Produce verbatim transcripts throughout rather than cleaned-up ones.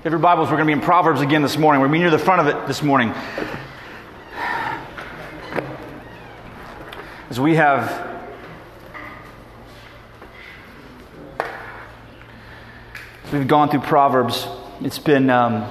If your Bibles, we're going to be in Proverbs again this morning. We're going to be near the front of it this morning. As we have as we've gone through Proverbs, it's been um,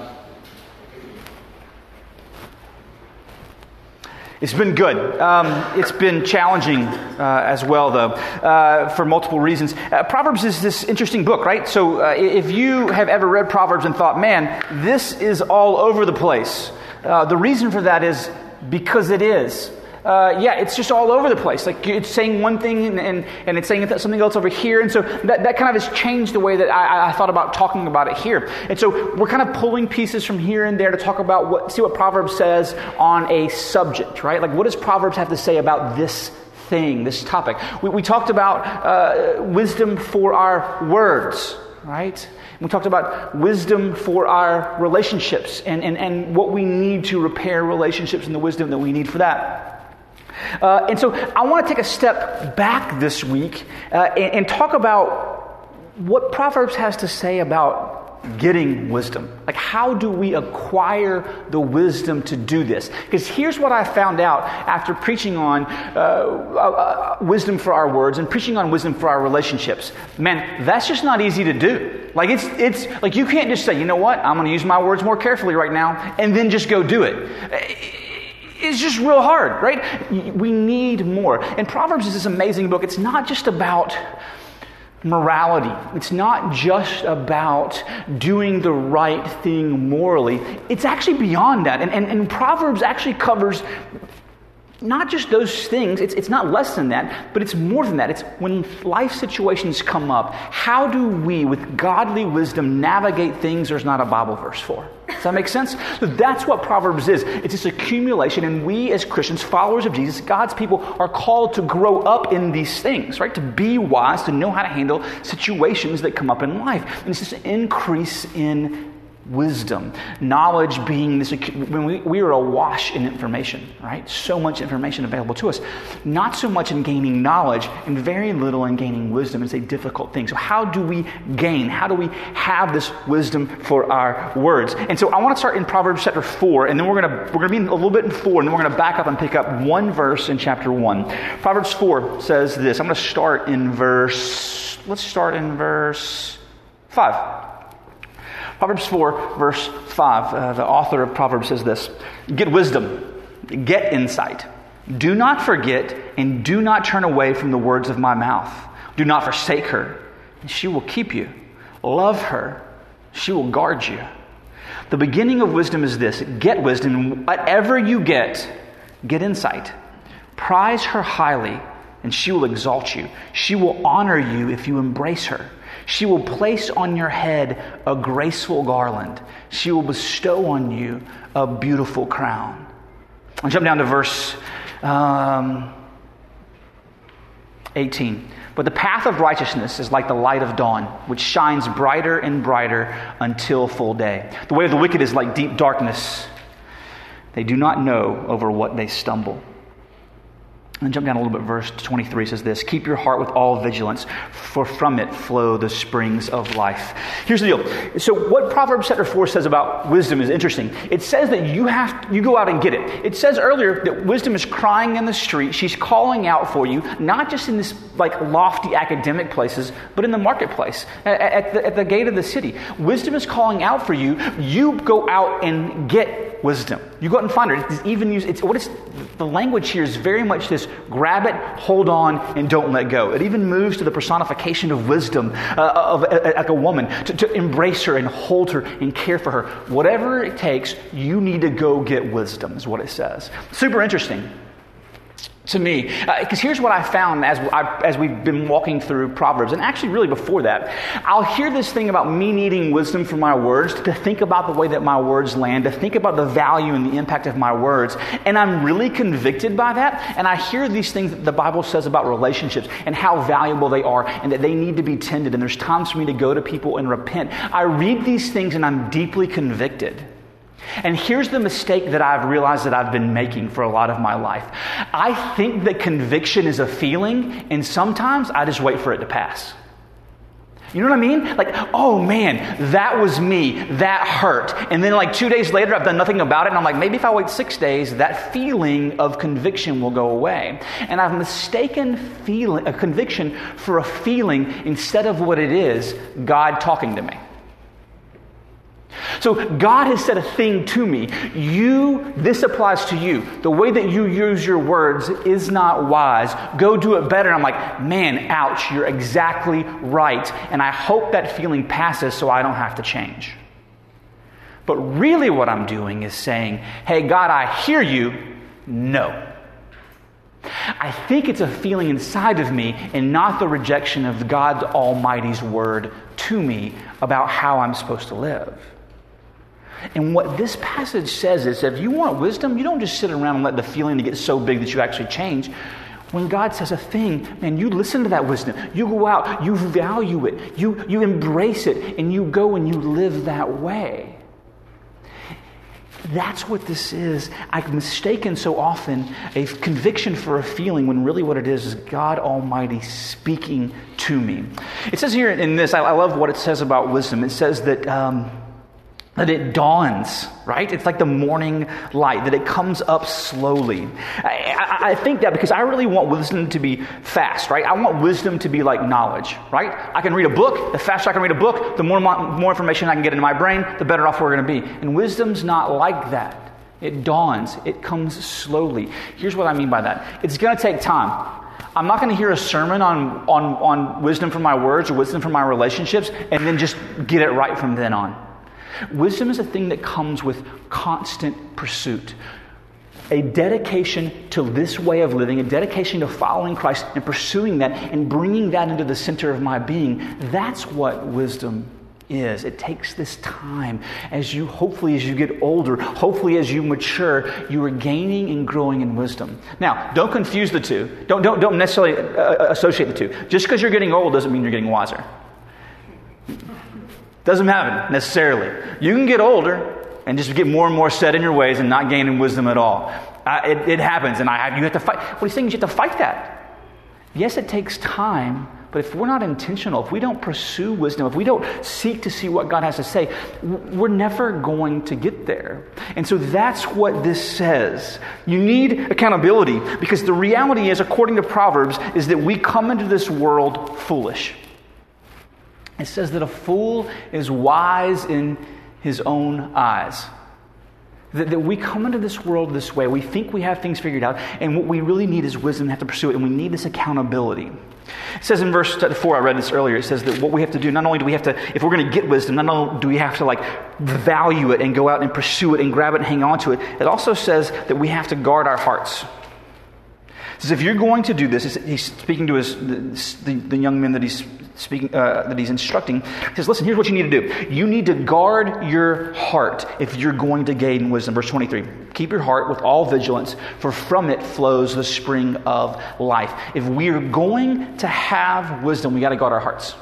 it's been good. Um, it's been challenging uh, as well, though, uh, for multiple reasons. Uh, Proverbs is this interesting book, right? So uh, if you have ever read Proverbs and thought, man, this is all over the place, uh, the reason for that is because it is. Uh, yeah, it's just all over the place. Like it's saying one thing and, and, and it's saying something else over here. And so that, that kind of has changed the way that I, I thought about talking about it here. And so we're kind of pulling pieces from here and there to talk about what, see what Proverbs says on a subject, right? Like what does Proverbs have to say about this thing, this topic? We, we talked about uh, wisdom for our words, right? We talked about wisdom for our relationships and, and, and what we need to repair relationships and the wisdom that we need for that. Uh, and so I want to take a step back this week uh, and, and talk about what Proverbs has to say about getting wisdom. Like, how do we acquire the wisdom to do this? Because here's what I found out after preaching on uh, uh, wisdom for our words and preaching on wisdom for our relationships. Man, that's just not easy to do. Like, it's it's like you can't just say, you know what, I'm going to use my words more carefully right now, and then just go do it. It's just real hard, right? We need more. And Proverbs is this amazing book. It's not just about morality. It's not just about doing the right thing morally. It's actually beyond that. And, and, and Proverbs actually covers not just those things. It's, it's not less than that, but it's more than that. It's when life situations come up, how do we, with godly wisdom, navigate things there's not a Bible verse for? Does that make sense? So that's what Proverbs is. It's this accumulation, and we as Christians, followers of Jesus, God's people, are called to grow up in these things, right? To be wise, to know how to handle situations that come up in life. And it's this increase in wisdom. Knowledge being this, when we, we are awash in information, right? So much information available to us. Not so much in gaining knowledge and very little in gaining wisdom. It's a difficult thing. So how do we gain? How do we have this wisdom for our words? And so I want to start in Proverbs chapter four, and then we're going to we're going to be in a little bit in four, and then we're going to back up and pick up one verse in chapter one. Proverbs four says this. I'm going to start in verse, let's start in verse five. Proverbs four, verse five, uh, the author of Proverbs says this: get wisdom, get insight. Do not forget and do not turn away from the words of my mouth. Do not forsake her, and she will keep you. Love her, she will guard you. The beginning of wisdom is this: get wisdom. Whatever you get, get insight. Prize her highly, and she will exalt you. She will honor you if you embrace her. She will place on your head a graceful garland. She will bestow on you a beautiful crown. I'll jump down to verse um, eighteen. But the path of righteousness is like the light of dawn, which shines brighter and brighter until full day. The way of the wicked is like deep darkness. They do not know over what they stumble. And then jump down a little bit, verse twenty-three says this: keep your heart with all vigilance, for from it flow the springs of life. Here's the deal. So what Proverbs chapter four says about wisdom is interesting. It says that you have you go out and get it. It says earlier that wisdom is crying in the street. She's calling out for you, not just in this like lofty academic places, but in the marketplace, at, at, the, at the gate of the city. Wisdom is calling out for you. You go out and get wisdom. You go out and find her. It's even use it's what is the language here is very much this: grab it, hold on, and don't let go. It even moves to the personification of wisdom, uh, of uh, like a woman, to, to embrace her and hold her and care for her. Whatever it takes, you need to go get wisdom, is what it says. Super interesting to me, because uh, here's what I found as I, as we've been walking through Proverbs, and actually really before that, I'll hear this thing about me needing wisdom from my words, to think about the way that my words land, to think about the value and the impact of my words, and I'm really convicted by that, and I hear these things that the Bible says about relationships and how valuable they are and that they need to be tended, and there's times for me to go to people and repent. I read these things and I'm deeply convicted. And here's the mistake that I've realized that I've been making for a lot of my life. I think that conviction is a feeling, and sometimes I just wait for it to pass. You know what I mean? Like, oh man, that was me. That hurt. And then like two days later, I've done nothing about it. And I'm like, maybe if I wait six days, that feeling of conviction will go away. And I've mistaken feeling, a conviction for a feeling instead of what it is, God talking to me. So God has said a thing to me. You, this applies to you. The way that you use your words is not wise. Go do it better. And I'm like, man, ouch, you're exactly right. And I hope that feeling passes so I don't have to change. But really what I'm doing is saying, hey, God, I hear you. No. I think it's a feeling inside of me and not the rejection of God Almighty's word to me about how I'm supposed to live. And what this passage says is, if you want wisdom, you don't just sit around and let the feeling get so big that you actually change. When God says a thing, man, you listen to that wisdom. You go out, you value it, you, you embrace it, and you go and you live that way. That's what this is. I've mistaken so often a conviction for a feeling when really what it is is God Almighty speaking to me. It says here in this, I, I love what it says about wisdom. It says that... Um, That it dawns, right? It's like the morning light, that it comes up slowly. I, I, I think that because I really want wisdom to be fast, right? I want wisdom to be like knowledge, right? I can read a book. The faster I can read a book, the more, more information I can get into my brain, the better off we're going to be. And wisdom's not like that. It dawns. It comes slowly. Here's what I mean by that. It's going to take time. I'm not going to hear a sermon on, on, on wisdom from my words or wisdom from my relationships and then just get it right from then on. Wisdom is a thing that comes with constant pursuit. A dedication to this way of living, a dedication to following Christ and pursuing that and bringing that into the center of my being. That's what wisdom is. It takes this time as you, hopefully as you get older, hopefully as you mature, you are gaining and growing in wisdom. Now, don't confuse the two. Don't, don't, don't necessarily uh, associate the two. Just because you're getting old doesn't mean you're getting wiser. Doesn't happen necessarily. You can get older and just get more and more set in your ways and not gain in wisdom at all. Uh, it, it happens, and I have, you have to fight. What he's saying is you have to fight that. Yes, it takes time, but if we're not intentional, if we don't pursue wisdom, if we don't seek to see what God has to say, we're never going to get there. And so that's what this says. You need accountability because the reality is, according to Proverbs, is that we come into this world foolish. It says that a fool is wise in his own eyes. That, that we come into this world this way. We think we have things figured out. And what we really need is wisdom. We have to pursue it. And we need this accountability. It says in verse four, I read this earlier, it says that what we have to do, not only do we have to, if we're going to get wisdom, not only do we have to like value it and go out and pursue it and grab it and hang on to it, it also says that we have to guard our hearts. It says if you're going to do this, he's speaking to his the, the young men that he's speaking uh, that he's instructing. He says, listen, here's what you need to do. You need to guard your heart if you're going to gain wisdom. Verse twenty-three, keep your heart with all vigilance, for from it flows the spring of life. If we're going to have wisdom, we got to guard our hearts.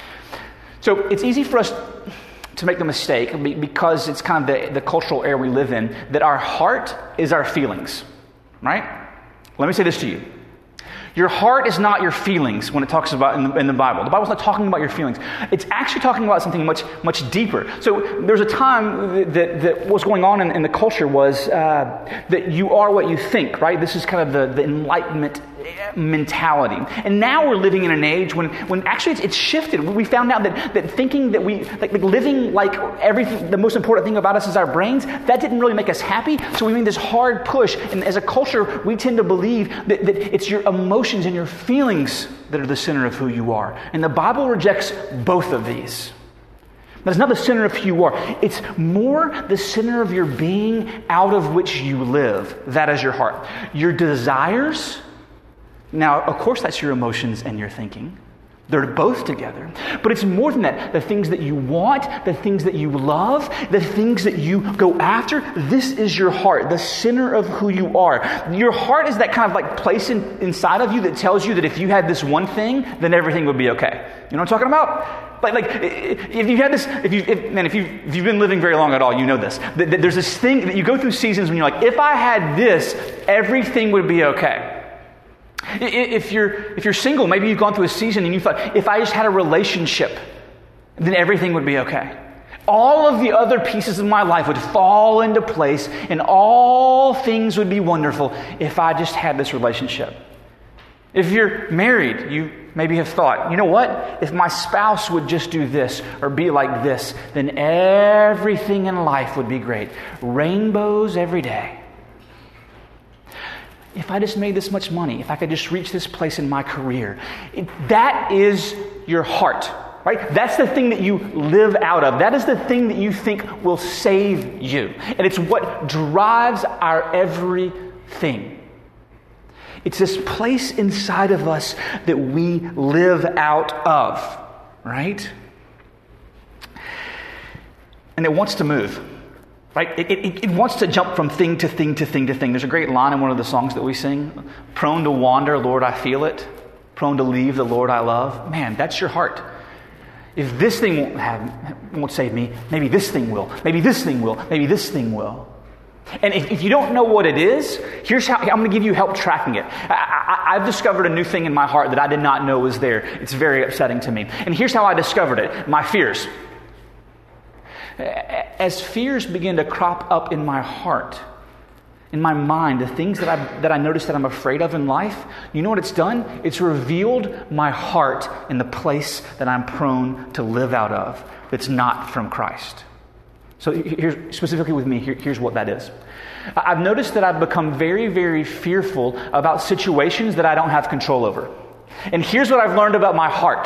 So it's easy for us to make the mistake, because it's kind of the, the cultural era we live in, that our heart is our feelings, right? Let me say this to you. Your heart is not your feelings when it talks about in the, in the Bible. The Bible's not talking about your feelings. It's actually talking about something much, much deeper. So there's a time that, that what's going on in, in the culture was uh, that you are what you think, right? This is kind of the, the Enlightenment mentality. And now we're living in an age when, when actually it's, it's shifted. We found out that, that thinking that we, like, like living like everything, the most important thing about us is our brains, that didn't really make us happy. So we made this hard push. And as a culture, we tend to believe that, that it's your emotions and your feelings that are the center of who you are. And the Bible rejects both of these. That's not the center of who you are. It's more the center of your being out of which you live. That is your heart. Your desires. Now, of course, that's your emotions and your thinking. They're both together. But it's more than that. The things that you want, the things that you love, the things that you go after, this is your heart, the center of who you are. Your heart is that kind of like place in, inside of you that tells you that if you had this one thing, then everything would be okay. You know what I'm talking about? Like, like if you had this, if you, if, man, if you if you've been living very long at all, you know this. That, that there's this thing that you go through seasons when you're like, if I had this, everything would be okay. If you're if you're single, maybe you've gone through a season and you thought, if I just had a relationship, then everything would be okay. All of the other pieces of my life would fall into place, and all things would be wonderful if I just had this relationship. If you're married, you maybe have thought, you know what? If my spouse would just do this or be like this, then everything in life would be great. Rainbows every day. If I just made this much money, if I could just reach this place in my career, it, that is your heart, right? That's the thing that you live out of. That is the thing that you think will save you. And it's what drives our everything. It's this place inside of us that we live out of, right? And it wants to move. Right? It, it, it wants to jump from thing to thing to thing to thing. There's a great line in one of the songs that we sing. Prone to wander, Lord, I feel it. Prone to leave, the Lord I love. Man, that's your heart. If this thing won't have, won't save me, maybe this thing will. Maybe this thing will. Maybe this thing will. And if, if you don't know what it is, here's how I'm going to give you help tracking it. I, I, I've discovered a new thing in my heart that I did not know was there. It's very upsetting to me. And here's how I discovered it. My fears. As fears begin to crop up in my heart, in my mind, the things that I that I notice that I'm afraid of in life, you know what it's done? It's revealed my heart in the place that I'm prone to live out of that's not from Christ. So here's, specifically with me, here, here's what that is. I've noticed that I've become very, very fearful about situations that I don't have control over. And here's what I've learned about my heart.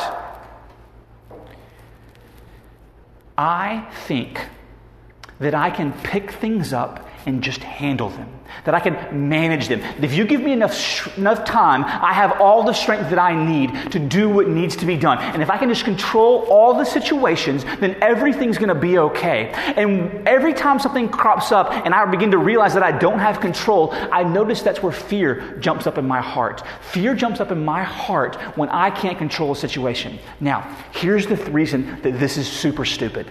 I think that I can pick things up and just handle them. That I can manage them. If you give me enough sh- enough time, I have all the strength that I need to do what needs to be done. And if I can just control all the situations, then everything's going to be okay. And every time something crops up and I begin to realize that I don't have control, I notice that's where fear jumps up in my heart. Fear jumps up in my heart when I can't control a situation. Now, here's the th- reason that this is super stupid.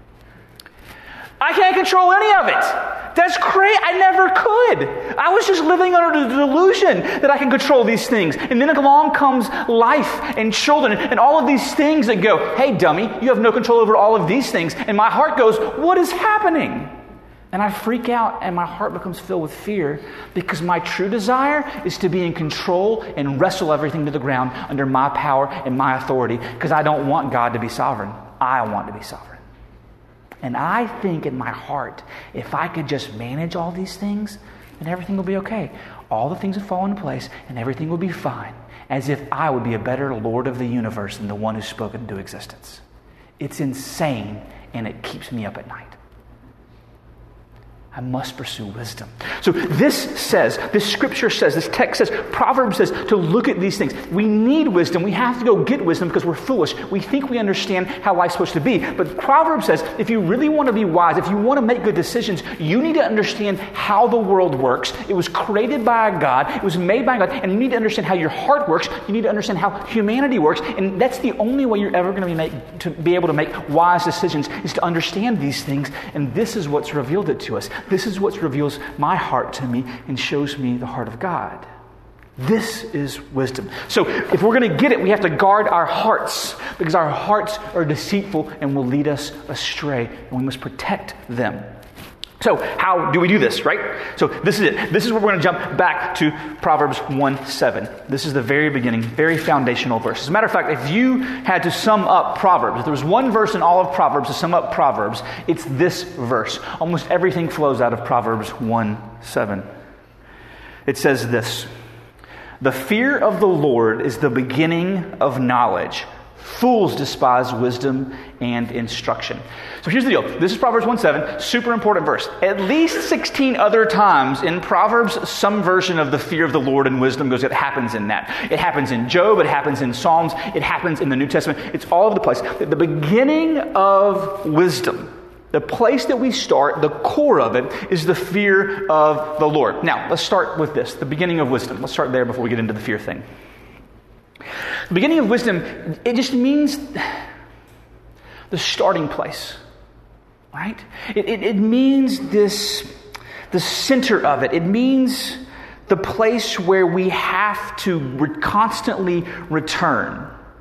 I can't control any of it. That's great. I never could. I was just living under the delusion that I can control these things. And then along comes life and children and all of these things that go, hey, dummy, you have no control over all of these things. And my heart goes, what is happening? And I freak out and my heart becomes filled with fear because my true desire is to be in control and wrestle everything to the ground under my power and my authority because I don't want God to be sovereign. I want to be sovereign. And I think in my heart, if I could just manage all these things, then everything will be okay. All the things will fall into place and everything will be fine. As if I would be a better Lord of the universe than the one who spoke it into existence. It's insane and it keeps me up at night. I must pursue wisdom. So this says, this scripture says, this text says, Proverbs says to look at these things. We need wisdom. We have to go get wisdom because we're foolish. We think we understand how life's supposed to be. But Proverbs says, if you really want to be wise, if you want to make good decisions, you need to understand how the world works. It was created by God. It was made by God. And you need to understand how your heart works. You need to understand how humanity works. And that's the only way you're ever going to be, make, to be able to make wise decisions is to understand these things. And this is what's revealed it to us. This is what reveals my heart to me and shows me the heart of God. This is wisdom. So if we're going to get it, we have to guard our hearts because our hearts are deceitful and will lead us astray, and we must protect them. So how do we do this, right? So this is it. This is where we're going to jump back to Proverbs one seven. This is the very beginning, very foundational verse. As a matter of fact, if you had to sum up Proverbs, if there was one verse in all of Proverbs to sum up Proverbs, it's this verse. Almost everything flows out of Proverbs one seven. It says this: the fear of the Lord is the beginning of knowledge. Fools despise wisdom and instruction. So here's the deal. This is Proverbs one seven, super important verse. At least sixteen other times in Proverbs, some version of the fear of the Lord and wisdom goes, it happens in that. It happens in Job, it happens in Psalms, it happens in the New Testament. It's all over the place. The beginning of wisdom, the place that we start, the core of it, is the fear of the Lord. Now, let's start with this, the beginning of wisdom. Let's start there before we get into the fear thing. The beginning of wisdom, it just means the starting place, right? It, it, it means this, the center of it. It means the place where we have to re- constantly return.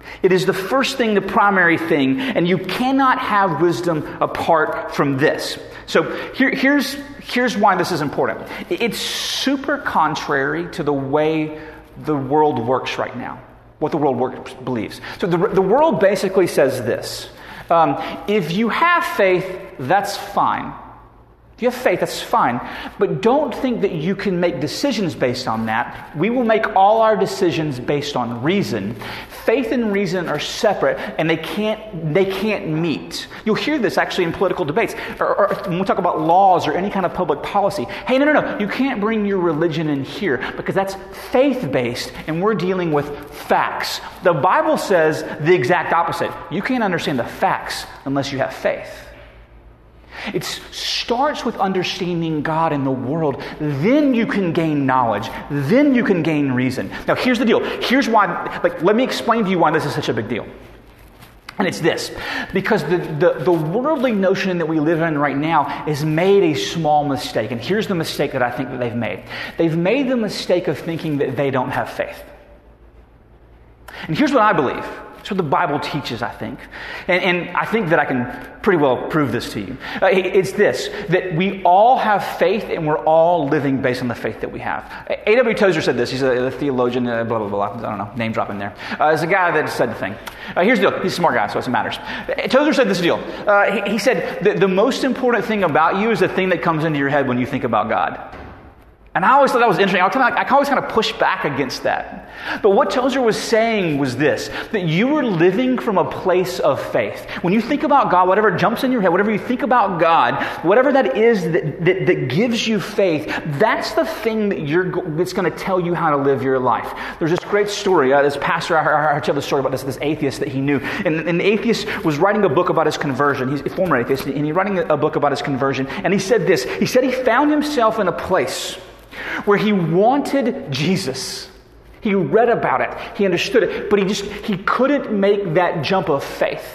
It is the first thing, the primary thing, and you cannot have wisdom apart from this. So here, here's, here's why this is important. It's super contrary to the way the world works right now, what the world works, believes. So the, the world basically says this. Um, if you have faith, that's fine. If you have faith, that's fine. But don't think that you can make decisions based on that. We will make all our decisions based on reason. Faith and reason are separate, and they can't they can't meet. You'll hear this actually in political debates, or, or when we talk about laws or any kind of public policy. Hey, no, no, no, you can't bring your religion in here because that's faith-based, and we're dealing with facts. The Bible says the exact opposite. You can't understand the facts unless you have faith. It starts with understanding God and the world. Then you can gain knowledge. Then you can gain reason. Now, here's the deal. Here's why, like, let me explain to you why this is such a big deal. And it's this. Because the, the, the worldly notion that we live in right now has made a small mistake. And here's the mistake that I think that they've made. They've made the mistake of thinking that they don't have faith. And here's what I believe. That's what the Bible teaches, I think. And, and I think that I can pretty well prove this to you. Uh, it's this, that we all have faith and we're all living based on the faith that we have. A W Tozer said this. He's a, a theologian, uh, blah, blah, blah. I don't know, name drop in there. Uh, it's a guy that said the thing. Uh, here's the deal. He's a smart guy, so it matters. Tozer said this deal. Uh, he, he said that the most important thing about you is the thing that comes into your head when you think about God. And I always thought that was interesting. I, kind of, I always kind of push back against that. But what Tozer was saying was this, that you were living from a place of faith. When you think about God, whatever jumps in your head, whatever you think about God, whatever that is that, that, that gives you faith, that's the thing that you're, that's going to tell you how to live your life. There's this great story. Uh, this pastor, I heard, I heard tell the story about this, this atheist that he knew. And, and the atheist was writing a book about his conversion. He's a former atheist, and he's writing a book about his conversion. And he said this. He said he found himself in a place where he wanted Jesus. He read about it. He understood it. But he just, he couldn't make that jump of faith.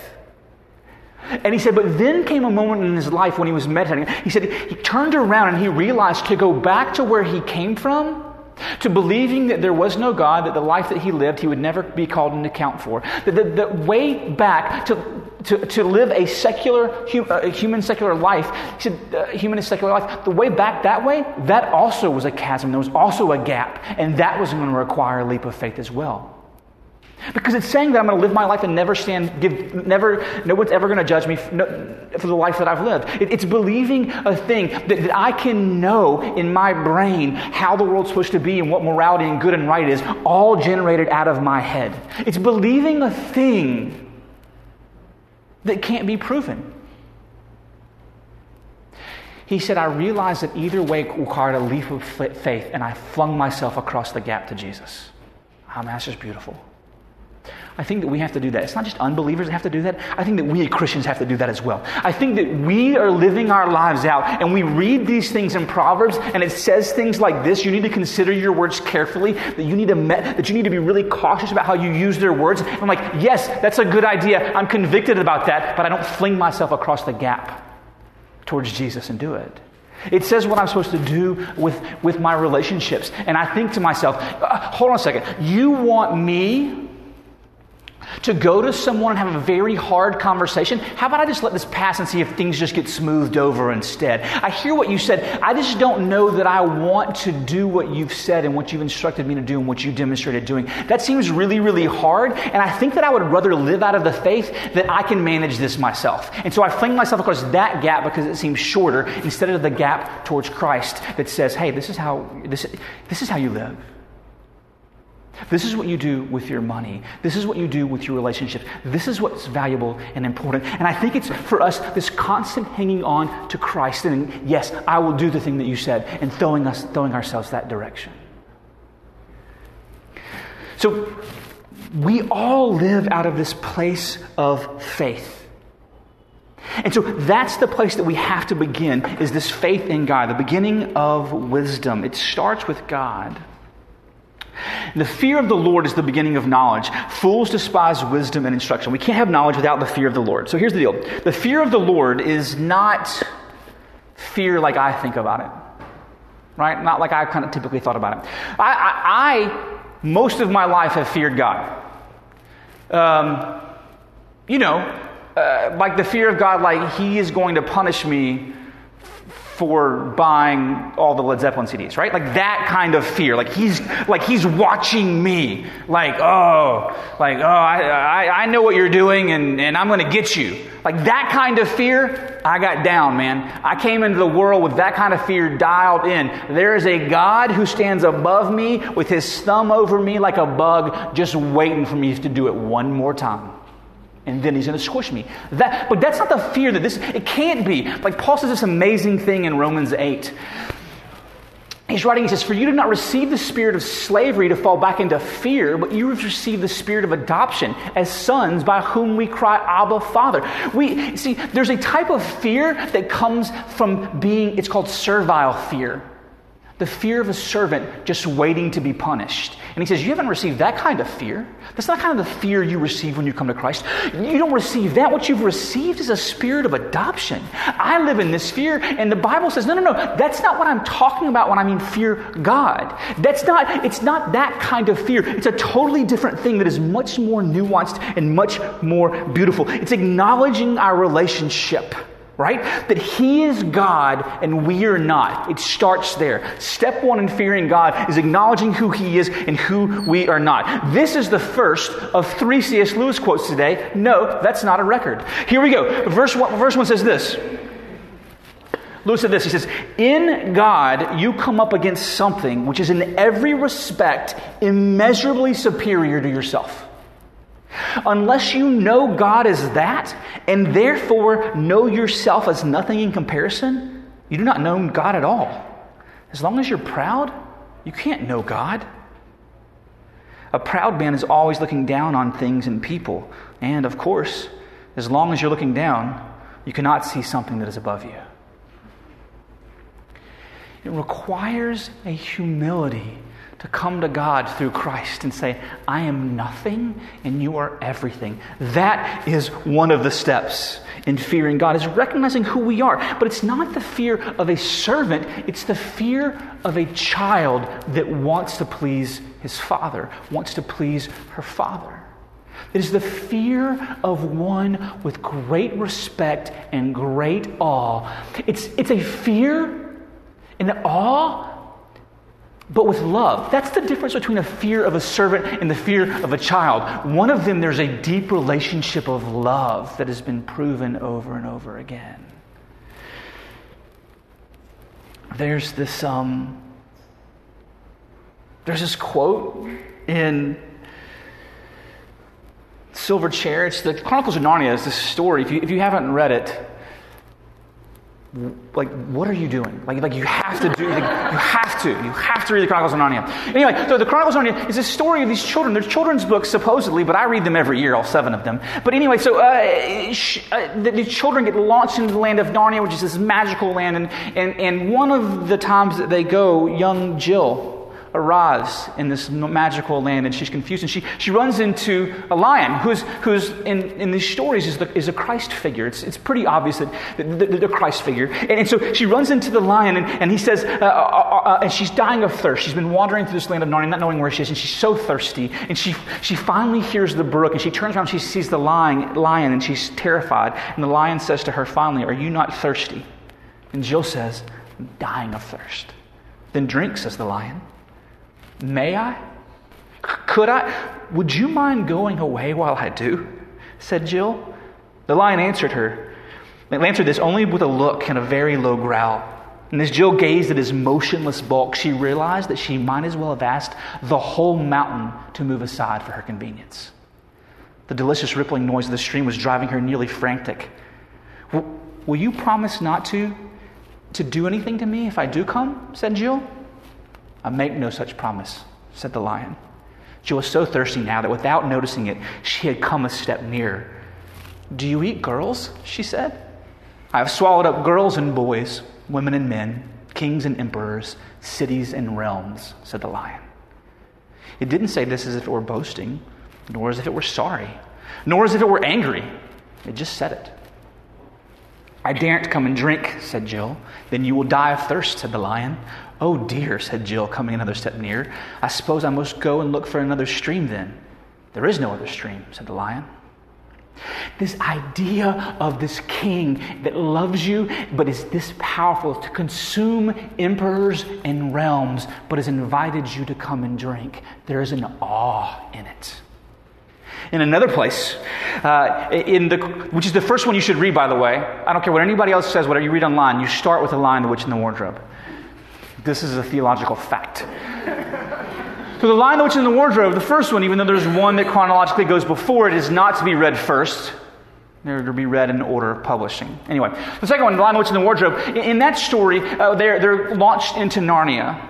And he said, but then came a moment in his life when he was meditating. He said he turned around and he realized to go back to where he came from, to believing that there was no God, that the life that he lived, he would never be called into account for. That the, the way back to, to, to live a secular, uh, human secular life, he said, uh, human and secular life, the way back that way, that also was a chasm. There was also a gap. And that was going to require a leap of faith as well. Because it's saying that I'm going to live my life and never stand, give, never, no one's ever going to judge me for, no, for the life that I've lived. It, it's believing a thing that, that I can know in my brain how the world's supposed to be and what morality and good and right is, all generated out of my head. It's believing a thing that can't be proven. He said, I realized that either way required a leap of faith, and I flung myself across the gap to Jesus. Oh, man, that's just beautiful. I think that we have to do that. It's not just unbelievers that have to do that. I think that we Christians have to do that as well. I think that we are living our lives out and we read these things in Proverbs and it says things like this. You need to consider your words carefully, that you need to me- that you need to be really cautious about how you use their words. I'm like, yes, that's a good idea. I'm convicted about that, but I don't fling myself across the gap towards Jesus and do it. It says what I'm supposed to do with, with my relationships. And I think to myself, uh, hold on a second. You want me to go to someone and have a very hard conversation? How about I just let this pass and see if things just get smoothed over instead? I hear what you said. I just don't know that I want to do what you've said and what you've instructed me to do and what you demonstrated doing. That seems really, really hard. And I think that I would rather live out of the faith that I can manage this myself. And so I fling myself across that gap because it seems shorter instead of the gap towards Christ that says, hey, this is how, this, this is how you live. This is what you do with your money. This is what you do with your relationships. This is what's valuable and important. And I think it's for us this constant hanging on to Christ and yes, I will do the thing that you said and throwing us, throwing ourselves that direction. So we all live out of this place of faith. And so that's the place that we have to begin, is this faith in God, the beginning of wisdom. It starts with God. The fear of the Lord is the beginning of knowledge. Fools despise wisdom and instruction. We can't have knowledge without the fear of the Lord. So here's the deal. The fear of the Lord is not fear like I think about it. Right? Not like I kind of typically thought about it. I, I, I most of my life have feared God. Um, you know, uh, like the fear of God, like he is going to punish me for buying all the Led Zeppelin C Ds, right? Like that kind of fear. Like he's like he's watching me. Like, oh, like, oh, I I, I know what you're doing and, and I'm going to get you. Like that kind of fear, I got down, man. I came into the world with that kind of fear dialed in. There is a God who stands above me with his thumb over me like a bug, just waiting for me to do it one more time. And then he's going to squish me. That, but that's not the fear that this, it can't be. Like Paul says this amazing thing in Romans eight. He's writing, he says, for you did not receive the spirit of slavery to fall back into fear, but you have received the spirit of adoption as sons by whom we cry, Abba, Father. We see, there's a type of fear that comes from being, it's called servile fear. The fear of a servant just waiting to be punished. And he says, you haven't received that kind of fear. That's not kind of the fear you receive when you come to Christ. You don't receive that. What you've received is a spirit of adoption. I live in this fear, and the Bible says, no, no, no, that's not what I'm talking about when I mean fear God. That's not, it's not that kind of fear. It's a totally different thing that is much more nuanced and much more beautiful. It's acknowledging our relationship. Right? That he is God and we are not. It starts there. Step one in fearing God is acknowledging who he is and who we are not. This is the first of three C S Lewis quotes today. No, that's not a record. Here we go. Verse one, verse one says this. Lewis said this. He says, in God, you come up against something which is in every respect immeasurably superior to yourself. Unless you know God as that, and therefore know yourself as nothing in comparison, you do not know God at all. As long as you're proud, you can't know God. A proud man is always looking down on things and people. And of course, as long as you're looking down, you cannot see something that is above you. It requires a humility to come to God through Christ and say, I am nothing and you are everything. That is one of the steps in fearing God, is recognizing who we are. But it's not the fear of a servant, it's the fear of a child that wants to please his father, wants to please her father. It is the fear of one with great respect and great awe. It's, it's a fear and awe, but with love. That's the difference between a fear of a servant and the fear of a child. One of them, there's a deep relationship of love that has been proven over and over again. There's this, um, there's this quote in Silver Chair. It's the Chronicles of Narnia. It's this story. If you, if you haven't read it, like, what are you doing? Like, like you have to do, like, you have to, you have to read the Chronicles of Narnia. Anyway, so the Chronicles of Narnia is a story of these children. They're children's books, supposedly, but I read them every year, all seven of them. But anyway, so uh, sh- uh, the, the children get launched into the land of Narnia, which is this magical land, and, and, and one of the times that they go, young Jill arrives in this magical land, and she's confused, and she she runs into a lion who's who's in, in these stories is the, is a Christ figure. It's it's pretty obvious that the, the, the Christ figure, and, and so she runs into the lion, and, and he says, uh, uh, uh, and she's dying of thirst. She's been wandering through this land of Narnia, not knowing where she is, and she's so thirsty, and she she finally hears the brook, and she turns around, and she sees the lion, lion, and she's terrified, and the lion says to her finally, "Are you not thirsty?" And Jill says, "I'm dying of thirst." "Then drink," says the lion. "May I? Could I? Would you mind going away while I do?" said Jill. The lion answered her. They answered this only with a look and a very low growl. And as Jill gazed at his motionless bulk, she realized that she might as well have asked the whole mountain to move aside for her convenience. The delicious rippling noise of the stream was driving her nearly frantic. "Will you promise not to, to do anything to me if I do come?" said Jill. "I make no such promise," said the lion. Jill was so thirsty now that without noticing it, she had come a step nearer. "Do you eat girls?" she said. "I have swallowed up girls and boys, women and men, kings and emperors, cities and realms," said the lion. It didn't say this as if it were boasting, nor as if it were sorry, nor as if it were angry. It just said it. "I daren't come and drink," said Jill. "Then you will die of thirst," said the lion. "Oh dear," said Jill, coming another step nearer. "I suppose I must go and look for another stream then." "There is no other stream," said the lion. This idea of this king that loves you, but is this powerful to consume emperors and realms, but has invited you to come and drink. There is an awe in it. In another place, uh, in the which is the first one you should read, by the way. I don't care what anybody else says, whatever you read online, you start with The Lion, the Witch, and the Wardrobe. This is a theological fact. So The Lion, the Witch, and the Wardrobe, the first one, even though there's one that chronologically goes before it, is not to be read first. They're to be read in order of publishing. Anyway, the second one, The Lion, the Witch, and the Wardrobe, in, in that story, uh, they're, they're launched into Narnia.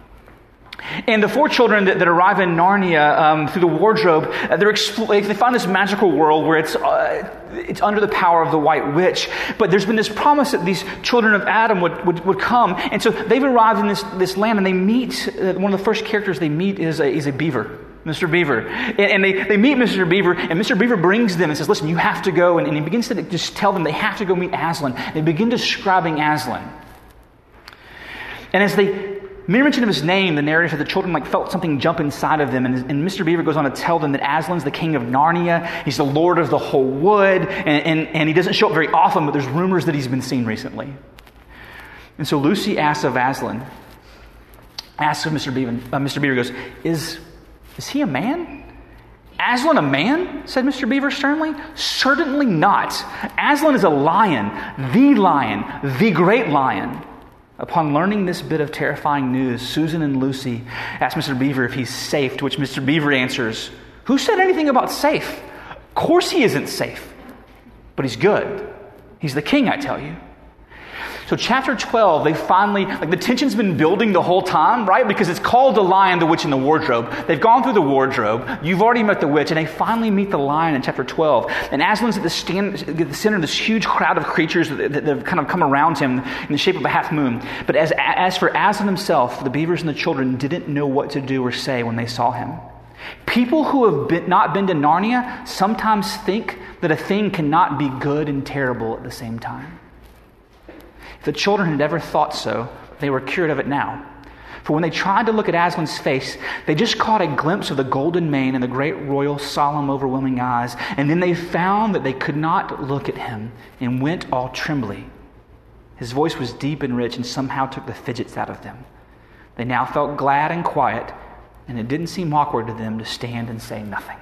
And the four children that, that arrive in Narnia um, through the wardrobe, uh, they're expl- they find this magical world where it's uh, it's under the power of the White Witch. But there's been this promise that these children of Adam would, would, would come. And so they've arrived in this, this land, and they meet, uh, one of the first characters they meet is a, is a beaver, Mister Beaver. And, and they, they meet Mister Beaver, and Mister Beaver brings them and says, listen, you have to go. And, and he begins to just tell them they have to go meet Aslan. They begin describing Aslan. And as they mere mention of his name, the narrator, the children like felt something jump inside of them. And, and Mister Beaver goes on to tell them that Aslan's the king of Narnia. He's the lord of the whole wood. And, and, and he doesn't show up very often, but there's rumors that he's been seen recently. And so Lucy asks of Aslan, asks of Mister Beaver, uh, Mister Beaver goes, is, is he a man? Aslan a man? Said Mister Beaver sternly. Certainly not. Aslan is a lion, the lion, the great lion. Upon learning this bit of terrifying news, Susan and Lucy ask Mister Beaver if he's safe, to which Mister Beaver answers, who said anything about safe? Of course he isn't safe, but he's good. He's the king, I tell you. So chapter twelve, they finally, like the tension's been building the whole time, right? Because it's called The Lion, the Witch, and the Wardrobe. They've gone through the wardrobe. You've already met the witch, and they finally meet the lion in chapter twelve. And Aslan's at the, stand, at the center of this huge crowd of creatures that, that have kind of come around him in the shape of a half moon. But as, as for Aslan himself, the beavers and the children didn't know what to do or say when they saw him. People who have been, not been to Narnia sometimes think that a thing cannot be good and terrible at the same time. If the children had ever thought so, they were cured of it now. For when they tried to look at Aslan's face, they just caught a glimpse of the golden mane and the great royal, solemn, overwhelming eyes, and then they found that they could not look at him and went all trembly. His voice was deep and rich and somehow took the fidgets out of them. They now felt glad and quiet, and it didn't seem awkward to them to stand and say nothing.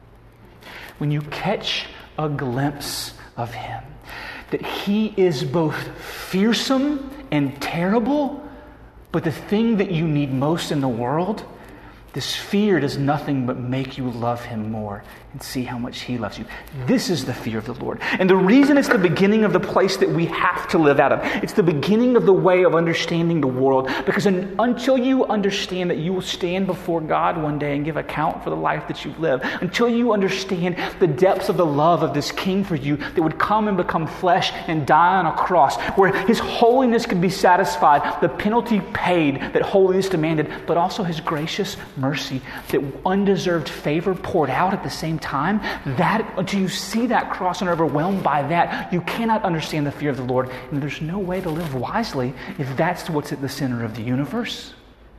When you catch a glimpse of him, that he is both fearsome and terrible, but the thing that you need most in the world, this fear does nothing but make you love him more and see how much he loves you. This is the fear of the Lord. And the reason it's the beginning of the place that we have to live out of. It's the beginning of the way of understanding the world. Because un- until you understand that you will stand before God one day and give account for the life that you've lived, until you understand the depths of the love of this King for you that would come and become flesh and die on a cross, where his holiness could be satisfied, the penalty paid that holiness demanded, but also his gracious mercy, that undeserved favor poured out at the same time, that until you see that cross and are overwhelmed by that, you cannot understand the fear of the Lord. And there's no way to live wisely if that's what's at the center of the universe.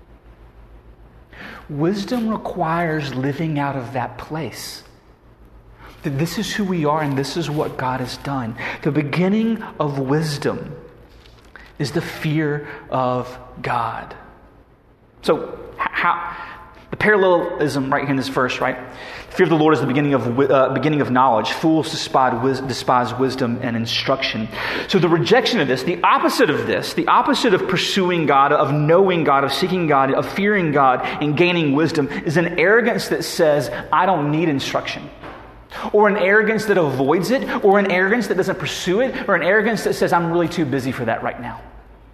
Wisdom requires living out of that place. That this is who we are and this is what God has done. The beginning of wisdom is the fear of God. So, how... The parallelism right here in this verse, right? Fear of the Lord is the beginning of uh, beginning of knowledge. Fools despise, wis- despise wisdom and instruction. So the rejection of this, the opposite of this, the opposite of pursuing God, of knowing God, of seeking God, of fearing God, and gaining wisdom, is an arrogance that says, I don't need instruction. Or an arrogance that avoids it, or an arrogance that doesn't pursue it, or an arrogance that says, I'm really too busy for that right now.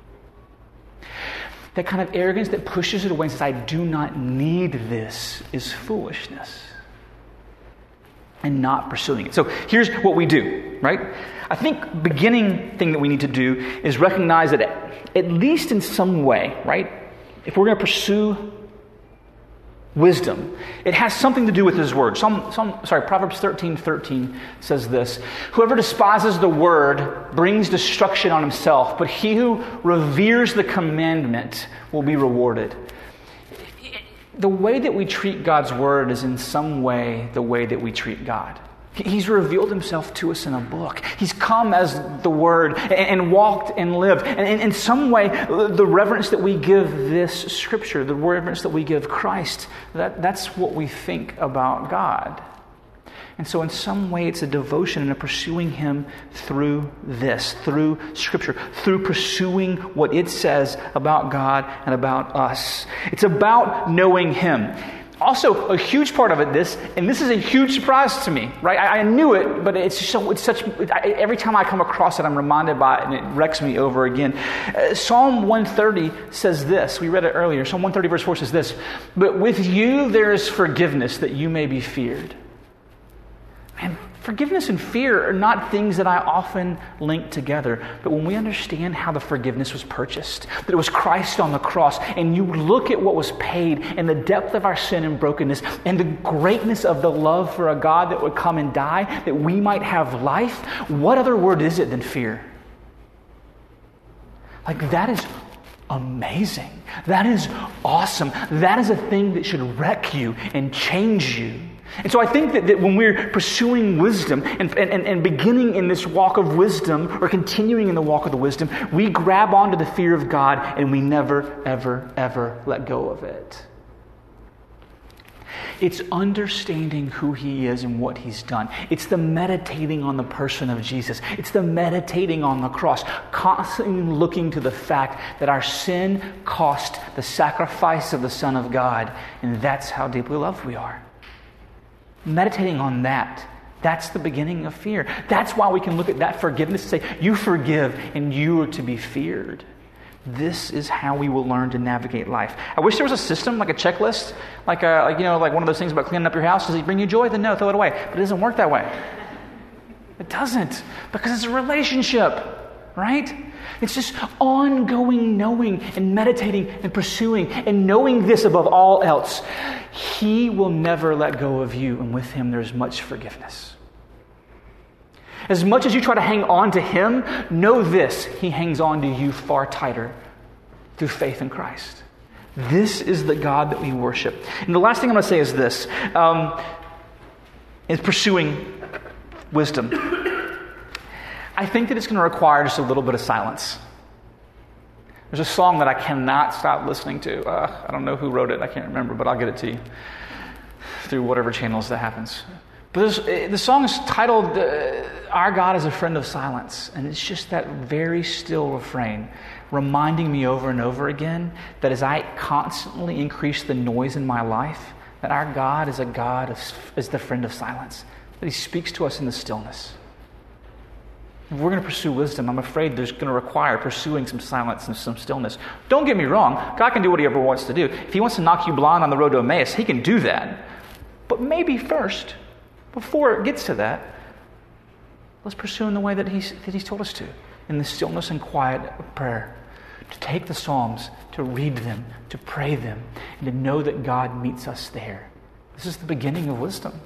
That kind of arrogance that pushes it away and says, I do not need this, is foolishness. And not pursuing it. So here's what we do, right? I think beginning thing that we need to do is recognize that at least in some way, right? If we're going to pursue wisdom, it has something to do with his word. Some, some, sorry, Proverbs thirteen thirteen says this: whoever despises the word brings destruction on himself, but he who reveres the commandment will be rewarded. the way that we treat God's word is in some way the way that we treat God. He's revealed himself to us in a book. He's come as the Word and, and walked and lived. And, and in some way, the reverence that we give this Scripture, the reverence that we give Christ, that, that's what we think about God. And so in some way, it's a devotion and a pursuing Him through this, through Scripture, through pursuing what it says about God and about us. It's about knowing Him. Also, a huge part of it, this, and this is a huge surprise to me, right? I, I knew it, but it's so it's such. I, every time I come across it, I'm reminded by it, and it wrecks me over again. Uh, Psalm one thirty says this. We read it earlier. Psalm one thirty, verse four says this: "But with you there is forgiveness, that you may be feared." And forgiveness and fear are not things that I often link together. But when we understand how the forgiveness was purchased, that it was Christ on the cross, and you look at what was paid and the depth of our sin and brokenness and the greatness of the love for a God that would come and die, that we might have life, what other word is it than fear? Like, that is amazing. That is awesome. That is a thing that should wreck you and change you. And so I think that, that when we're pursuing wisdom and, and, and beginning in this walk of wisdom or continuing in the walk of the wisdom, we grab onto the fear of God and we never, ever, ever let go of it. It's understanding who He is and what He's done. It's the meditating on the person of Jesus. It's the meditating on the cross, constantly looking to the fact that our sin cost the sacrifice of the Son of God, and that's how deeply loved we are. Meditating on that, that's the beginning of fear. That's why we can look at that forgiveness and say, you forgive and you are to be feared. This is how we will learn to navigate life. I wish there was a system, like a checklist, like a, like, you know, like one of those things about cleaning up your house. Does it bring you joy? Then no, throw it away. But it doesn't work that way. It doesn't, because it's a relationship, right? It's just ongoing knowing and meditating and pursuing and knowing this above all else. He will never let go of you, and with Him there's much forgiveness. As much as you try to hang on to Him, know this: He hangs on to you far tighter through faith in Christ. This is the God that we worship. And the last thing I'm going to say is this, um, is pursuing wisdom. I think that it's going to require just a little bit of silence. There's a song that I cannot stop listening to. Uh, I don't know who wrote it. I can't remember, but I'll get it to you through whatever channels that happens. But the song is titled, uh, Our God is a Friend of Silence. And it's just that very still refrain, reminding me over and over again that as I constantly increase the noise in my life, that our God is a God of, is the friend of silence, that He speaks to us in the stillness. If we're going to pursue wisdom, I'm afraid there's going to require pursuing some silence and some stillness. Don't get me wrong. God can do what He ever wants to do. If He wants to knock you blind on the road to Emmaus, He can do that. But maybe first, before it gets to that, let's pursue in the way that He's, that he's told us to, in the stillness and quiet of prayer. To take the Psalms, to read them, to pray them, and to know that God meets us there. This is the beginning of wisdom.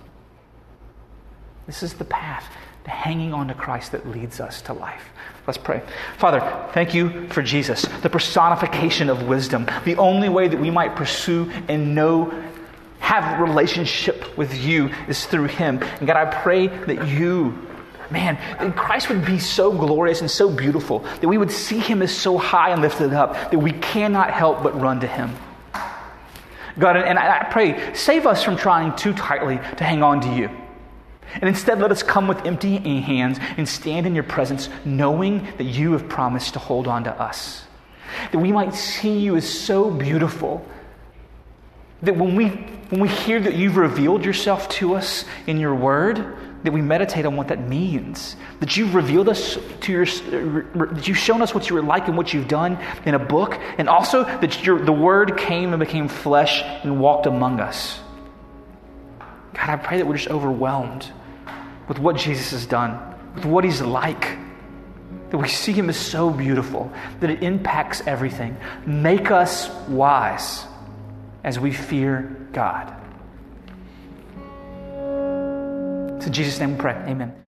This is the path to hanging on to Christ that leads us to life. Let's pray. Father, thank You for Jesus, the personification of wisdom, the only way that we might pursue and know, have a relationship with You is through Him. And God, I pray that You, man, that Christ would be so glorious and so beautiful, that we would see Him as so high and lifted up, that we cannot help but run to Him. God, and I pray, save us from trying too tightly to hang on to You. And instead, let us come with empty hands and stand in Your presence, knowing that You have promised to hold on to us. That we might see You as so beautiful, that when we when we hear that You've revealed Yourself to us in Your Word, that we meditate on what that means. That You've revealed us to Your, that You've shown us what You were like and what You've done in a book, and also that your, the Word came and became flesh and walked among us. God, I pray that we're just overwhelmed with what Jesus has done, with what He's like, that we see Him as so beautiful, that it impacts everything. Make us wise as we fear God. It's in Jesus' name we pray. Amen.